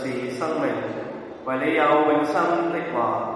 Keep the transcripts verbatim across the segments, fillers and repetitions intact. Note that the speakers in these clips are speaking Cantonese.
就是生命，為你有永生的話。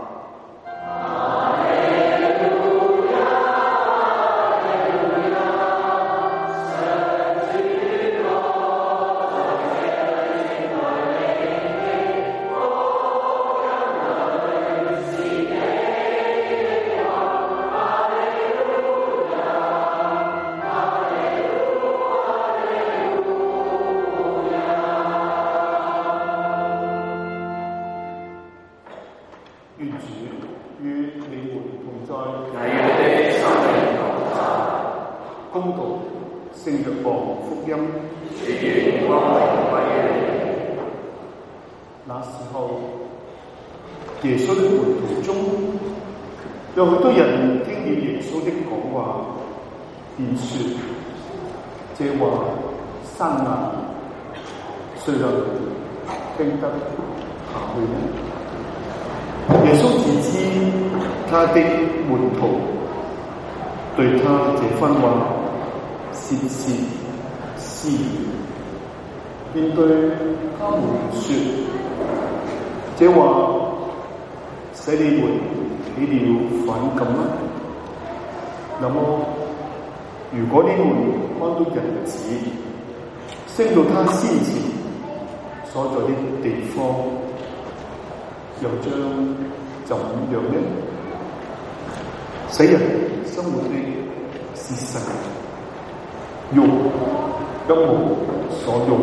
願主與你們同在， 你的生命同在。 恭讀聖若望福音。 主願光榮歸於你。 那時候，耶穌的門徒中有許多人聽了耶穌的講話，便說：這話生硬，誰能聽得下去呢？耶穌自知他的門徒對他這番話竊竊私語，便對他們說：這話使你們起了反感嗎？那麼，如果你們看到人子升到他先前所在的地方，又將怎樣呢？使人生活的是神，肉一無所用。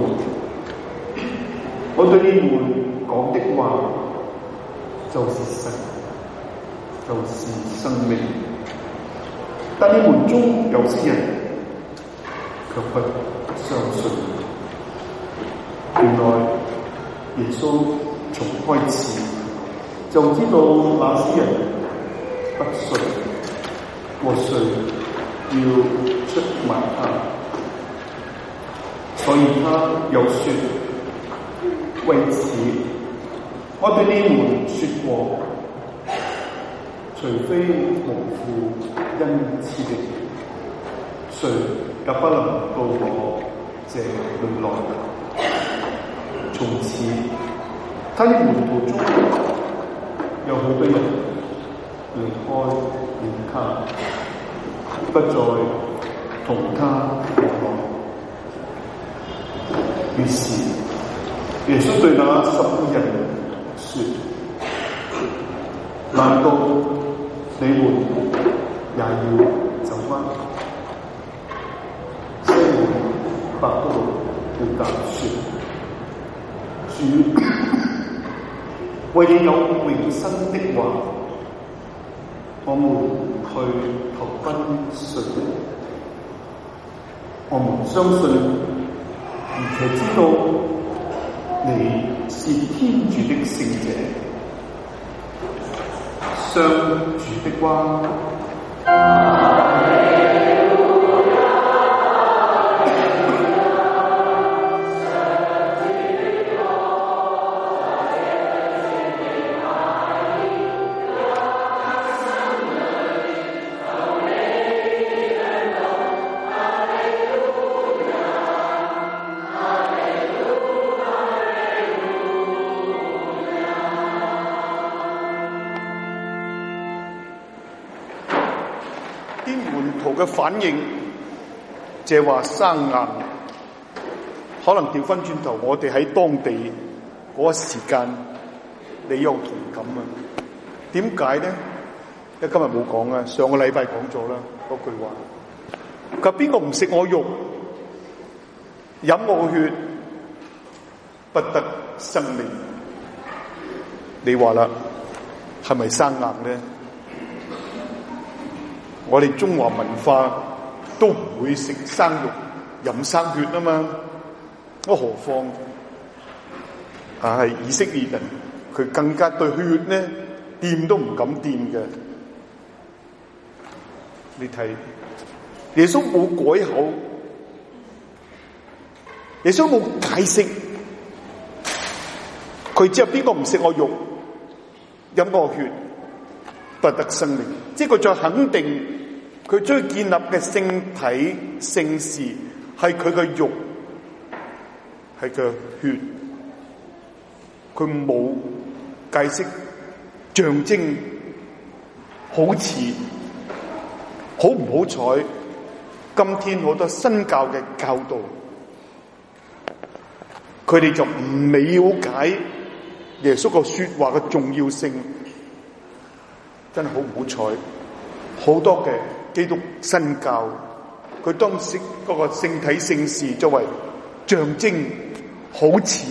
我對你們講的話就是神，就是生命。但你們中有些人卻不相信。原來耶穌從開始就知道那些人不信，和誰要出賣他，所以他又說：為此，我對你們說過，除非蒙父恩賜的，誰也不能到我這裏來。從此，他的門徒中有許多人離開了他，不再同他同行。於是耶穌對那十二人說：難道你們也要走嗎？西門伯多祿回答說：主，為你有永生的話，我們去投奔誰？我們相信，而且知道你是天主的聖者。上主的話。嘅反應，這話生硬，可能調翻轉頭，我哋喺當地嗰個時間，你有同感啊？點解咧？因為今日冇講啊，上個禮拜講咗啦，嗰句話。佢邊個唔食我肉、飲我血，不得生命？你話啦，係咪生硬咧？我哋中華文化都唔會食生肉、飲生血啊嘛，我何況啊係以色列人，佢更加對血咧掂都唔敢掂嘅。你睇耶穌冇改口，耶穌冇解釋，佢只有邊個唔食我肉、飲我血，不得生命。即係佢再肯定佢將佢建立嘅聖體聖事係佢嘅肉，係佢嘅血。 佢冇解釋象徵，好似好唔好彩，今天好多新教嘅教導，佢哋就唔了解耶穌個說話嘅重要性，真係好唔好彩。好多嘅基督新教，佢當時嗰個聖體聖事作為象徵，好似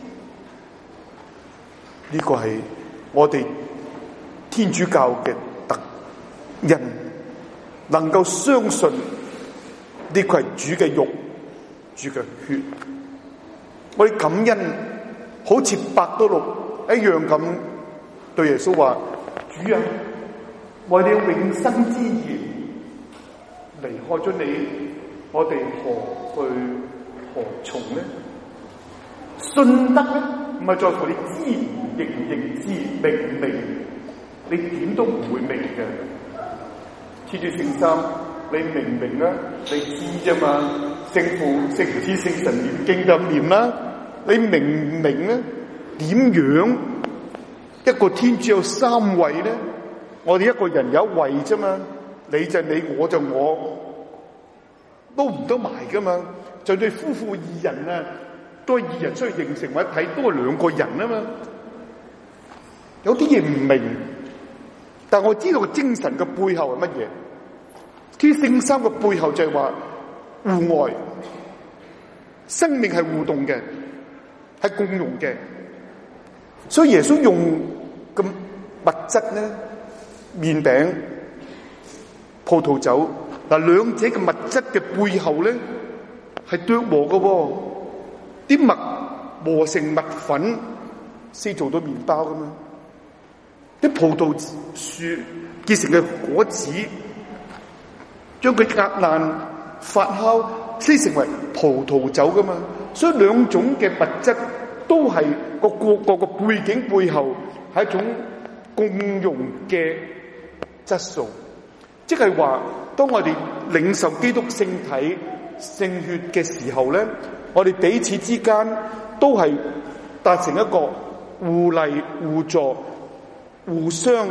呢個係我哋天主教嘅特人能夠相信呢個係主嘅肉、主嘅血。我哋感恩，好似伯多祿一樣咁對耶穌話：主啊，為你永生之言，離開咗你，我哋何去何從呢？信德咧，唔係在乎你知認唔認知，明唔明，你點都唔會明嘅。黐住聖三，你明唔明啊？你知啫嘛？聖父、聖子、聖神念經就念啦。你明唔明咧？點樣一個天主有三位咧？我哋一個人有一位啫嘛，你就你，我就我，都唔得埋噶嘛。就對夫婦二人啊，都係二人出去形成或者睇，都係兩個人啊嘛。有啲嘢唔明，但我知道個精神嘅背後係乜嘢。啲聖三嘅背後就係話互愛，生命係互動嘅，係共融嘅。所以耶穌用咁物質咧，麵餅、葡萄酒嗱，兩者嘅物質嘅背後咧係琢磨嘅喎。啲麥磨成麥粉先做到麵包噶嘛，啲葡萄樹結成嘅果子，將佢壓爛發酵先成為葡萄酒噶嘛。所以兩種嘅物質都係個個個個背景背後係一種共融嘅質素，即係話當我哋領受基督聖體聖血嘅時候咧，我哋彼此之間都係達成一個互勵互助、互相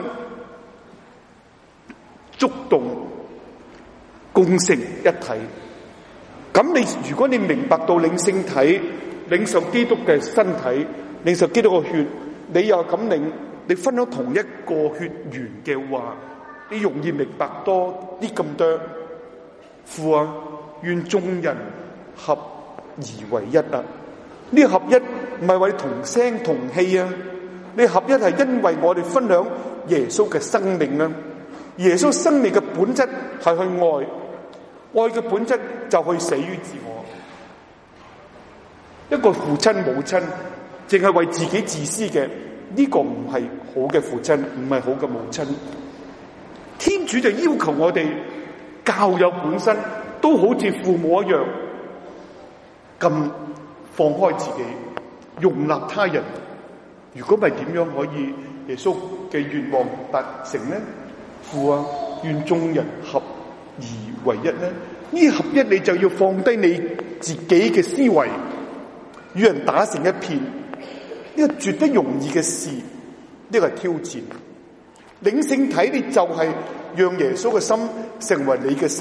觸動、共成一體。咁你如果你明白到領聖體、領受基督嘅身體、領受基督嘅血，你又咁領，你分咗同一個血緣嘅話，你容易明白多啲咁多。父啊，願眾人合而為一啊！呢個合一唔係為同聲同氣啊，呢個合一係因為我哋分享耶穌嘅生命啊。耶穌生命嘅本質係去愛，愛嘅本質就去死於自我。一個父親母親淨係為自己自私嘅，呢個唔係好嘅父親，唔係好嘅母親。天主就要求我哋教友本身都好似父母一樣，咁放開自己，容納他人。如果唔係點樣可以耶穌嘅願望達成呢？父啊，願眾人合而為一呢？呢合一你就要放低你自己嘅思維，與人打成一片。呢個絕不容易嘅事，呢個係挑戰。領聖體你就係讓耶穌嘅心成為你嘅心。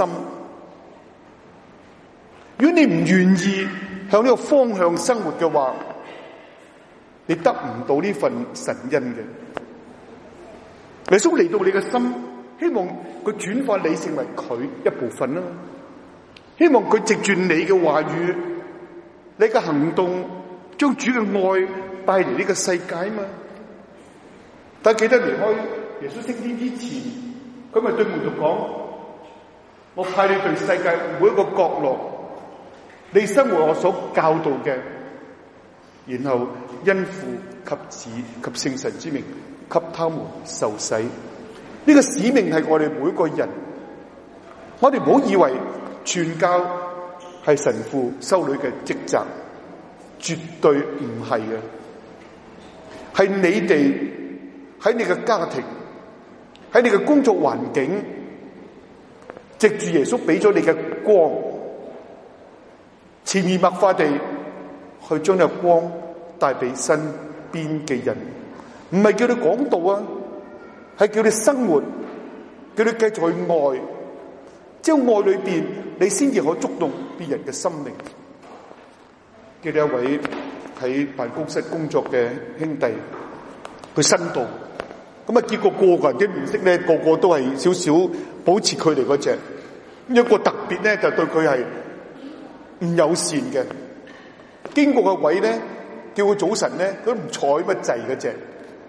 如果你唔願意向呢個方向生活嘅話，你得唔到呢份神恩嘅。耶穌嚟到你嘅心，希望佢轉化你成為佢一部分啦。希望佢藉住你嘅話語、你嘅行動，將主嘅愛帶嚟呢個世界嘛。但係記得離開耶穌升天之前，佢咪對門徒講：我派你對世界每一個角落，你生活我所教導嘅，然後因父及子及聖神之名給他們受洗。呢個使命係我哋每個人，我哋唔好以為傳教係神父修女嘅職責，絕對唔係嘅。係你哋喺你嘅家庭，喺你嘅工作環境，藉住耶穌俾咗你嘅光，潛移默化地去將呢個光帶俾身邊嘅人，唔係叫你講道啊，係叫你生活，叫你繼續去愛，只有愛裏邊你先至可以觸動別人嘅心靈。記得一位喺辦公室工作嘅兄弟，佢新到，咁啊結果個個人嘅面色咧，個個都係少少保持距離嗰隻，一個特別咧就對佢係唔友善嘅。經過個位咧，叫佢早晨咧，佢都唔睬乜滯嗰隻。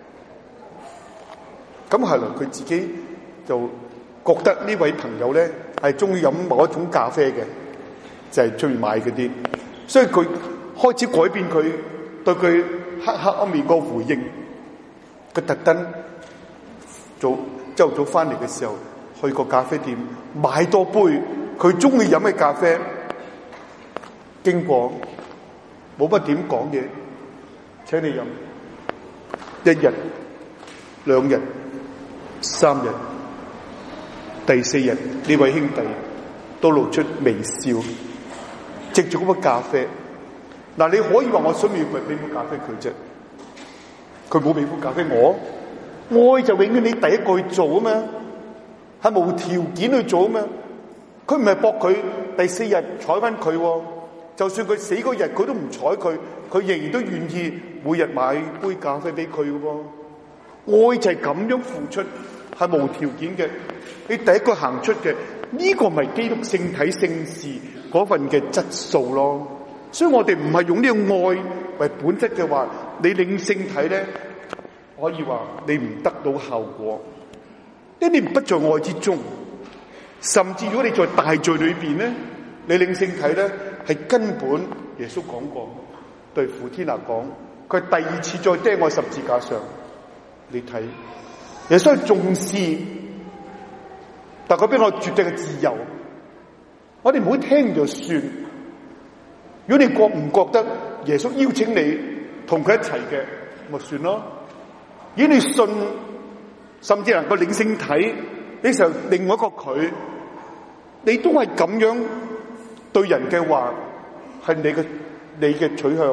咁後來佢自己就覺得呢位朋友咧係中意飲某一種咖啡嘅，就係中意買嗰啲，所以佢開始改變佢對佢黑黑一面個回應。佢特登早朝頭早翻嚟嘅時候，去個咖啡店買多杯佢中意飲嘅咖啡。經過冇乜點講嘢，請你飲。一日、兩日、三日，第四日呢位兄弟都露出微笑，藉住嗰杯咖啡。嗱，你可以話我想唔要俾杯咖啡佢啫，佢冇俾杯咖啡我。愛就永遠你第一個去做啊嘛，係無條件去做啊嘛。佢唔係搏佢第四日睬翻佢，就算佢死嗰日佢都唔睬佢，佢仍然都願意每日買杯咖啡俾佢嘅喎。愛就係咁樣付出，係無條件嘅。你第一個行出嘅呢個咪基督聖體聖事嗰份嘅質素咯。所以我哋唔係用呢個愛為本質嘅話，你領聖體咧，可以話你唔得到效果，因為你不在愛之中。甚至如果你在大罪裏邊咧，你領聖體咧係根本耶穌講過，對傅天娜講，佢第二次再釘我十字架上，你睇耶穌係重視，但佢俾我絕對嘅自由，我哋唔好聽就算。如果你覺唔覺得耶穌邀請你同佢一齊嘅，咪算咯。如果你信，甚至能夠領聖體，你就另外一個佢，你都係咁樣對人嘅話，係你嘅你嘅取向，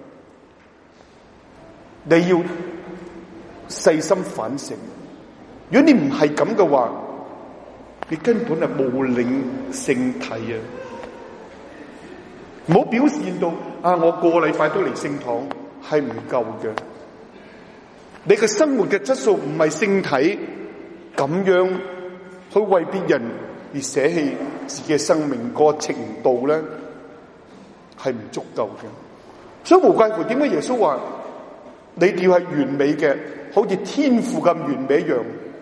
你要細心反省。如果你唔係咁嘅話，你根本係冇領聖體啊！唔好表現到啊，我個禮拜都嚟聖堂，係唔夠嘅。你嘅生活嘅質素唔係聖體咁樣去為別人而捨棄自己嘅生命，個程度咧係唔足夠嘅。所以無怪乎點解耶穌話你哋要係完美嘅，好似天父咁完美一樣，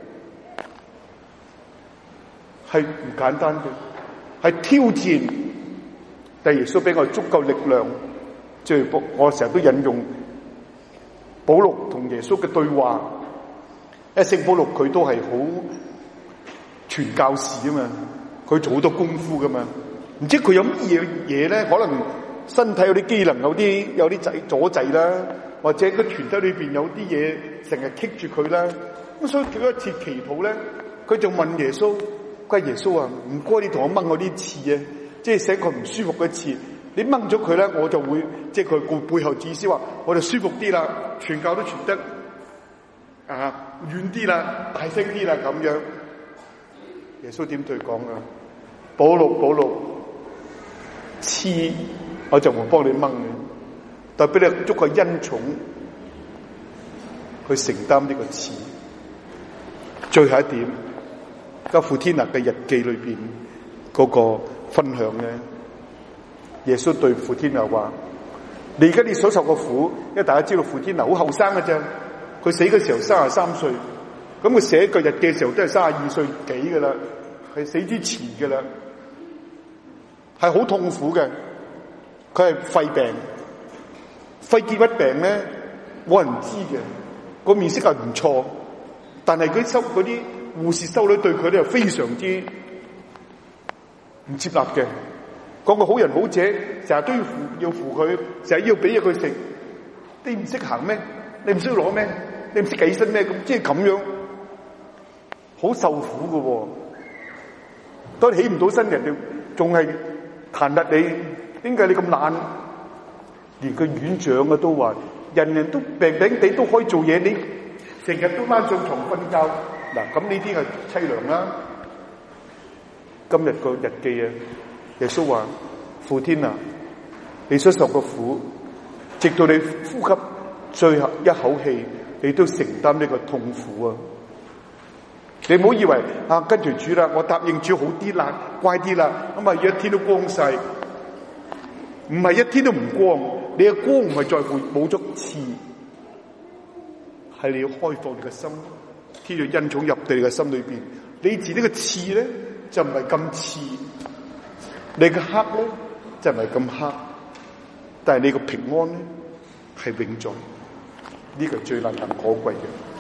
係唔簡單嘅，係挑戰。但耶穌俾我足夠力量，即係我成日都引用保祿同耶穌嘅對話。誒，聖保祿佢都係好傳教士啊嘛，佢做好多功夫噶嘛。唔知佢有乜嘢嘢咧？可能身體有啲機能有啲有啲掣阻滯啦，或者個團體裏邊有啲嘢成日棘住佢啦。咁所以佢一次祈禱咧，佢就問耶穌：佢話耶穌啊，唔該你同我掹我啲刺啊！即係使佢唔舒服嘅刺，你掹咗佢咧，我就會即係佢背背後意思話，我就舒服啲啦，傳教都傳得啊遠啲啦，大聲啲啦咁樣。耶穌點對講啊？保祿保祿，刺我就會幫你掹嘅，但係俾你足夠恩寵去承擔呢個刺。最後一點，加傅天娜嘅日記裏邊嗰個分享咧，耶穌對傅天娜話：你而家你所受嘅苦，因為大家知道傅天娜好後生嘅啫，佢死嘅時候三十三歲，咁佢寫個日記嘅時候都係三十二歲幾噶啦，係死之前噶啦，係好痛苦嘅。佢係肺病，肺結核病咧，冇人知嘅，個面色係唔錯，但係佢收嗰啲護士修女對佢咧又非常之唔接納嘅，講個好人好姐，成日都要扶要扶佢，成日要俾嘢佢食。你唔識行咩？你唔識攞咩？你唔識起身咩？咁即係咁樣，好受苦噶喎。當你起唔到身，人哋仲係彈劾你，點解你咁懶？連個院長啊都話： 人人都病病地都可以做嘢，你成日都掹上床瞓覺，嗱，咁呢啲係淒涼啦。今日個日記啊，耶穌話：父天啊，你所受個苦，直到你呼吸最後一口氣，你都承擔呢個痛苦啊！你唔好以為啊，跟住主啦，我答應主好啲啦，乖啲啦，咁啊一天都光晒，唔係一天都唔光。你嘅光唔係在乎冇咗刺，係你要開放你嘅心，天主恩寵入到你嘅心裏邊，你自己嘅刺咧就唔係咁刺，你嘅黑咧就唔係咁黑，但係你個平安咧係永在，呢個最難能可貴嘅。